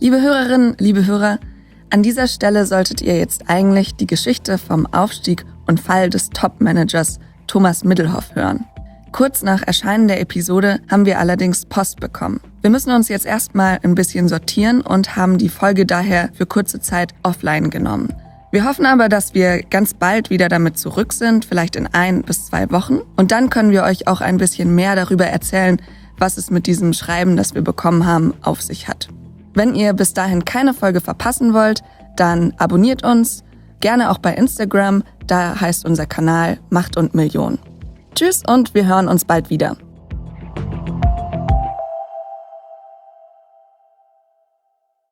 Liebe Hörerinnen, liebe Hörer, an dieser Stelle solltet ihr jetzt eigentlich die Geschichte vom Aufstieg und Fall des Top-Managers Thomas Middelhoff hören. Kurz nach Erscheinen der Episode haben wir allerdings Post bekommen. Wir müssen uns jetzt erstmal ein bisschen sortieren und haben die Folge daher für kurze Zeit offline genommen. Wir hoffen aber, dass wir ganz bald wieder damit zurück sind, vielleicht in 1 bis 2 Wochen. Und dann können wir euch auch ein bisschen mehr darüber erzählen, was es mit diesem Schreiben, das wir bekommen haben, auf sich hat. Wenn ihr bis dahin keine Folge verpassen wollt, dann abonniert uns, gerne auch bei Instagram, da heißt unser Kanal Macht und Million. Tschüss und wir hören uns bald wieder.